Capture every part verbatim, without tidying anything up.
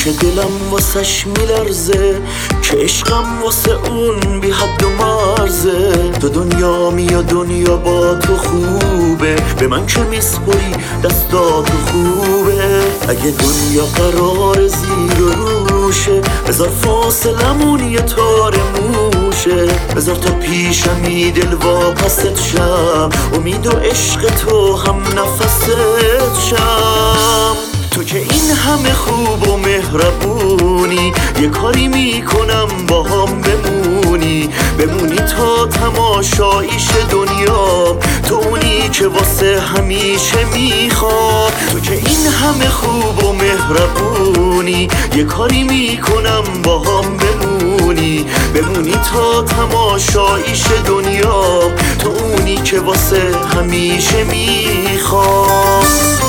که دلم واسش میلرزه، که عشقم واسه اون بی حد و مرزه. تو دنیا میا دنیا با تو خوبه، به من که میسپری دستاتو خوبه. اگه دنیا قرار زیر و روشه، بذار فاصلمون یه تار موشه. بذار تا پیشمی دل واپست شم، امید و عشق تو هم نفست شم. تو که این همه خوب و مهربونی، یه کاری میکنم با هم بمونی. بمونی تا تماشاییش دنیا، تو اونی که واسه همیشه میخوام. تو که این همه خوب و مهربونی، یه کاری میکنم با هم بمونی. بمونی تا تماشاییش دنیا، تو اونی که واسه همیشه میخوام.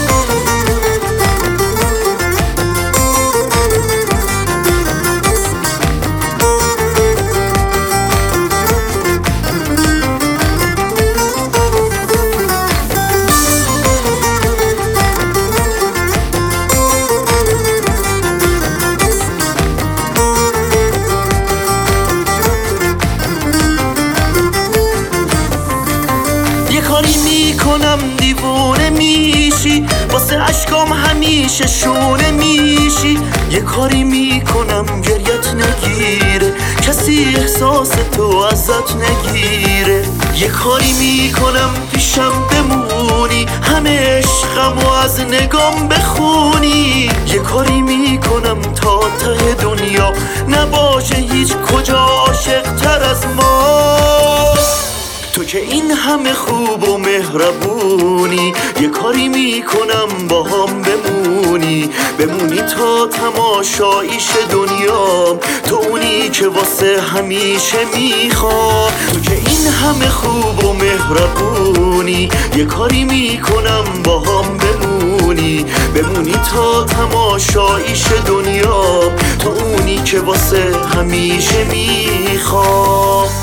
کاری میکنم دیوونه میشی، واسه عشقام همیشه شونه میشی. یه کاری میکنم گریت نگیره، کسی احساس تو ازت نگیره. یه کاری میکنم پیشم بمونی، همه عشقم و از نگام بخونی. یه کاری میکنم تا ته دنیا نباشه هیچ کجا عاشق تر از ما. تو که این همه خوب و مهربونی، یه کاری میکنم با هم بمونی. بمونی تا تماشاییش دنیا، تو اونی که واسه همیشه میخوام. تو که این همه خوب و مهربونی، یه کاری میکنم با هم بمونی. بمونی تا تماشاییش دنیا، تو اونی که واسه همیشه میخوام.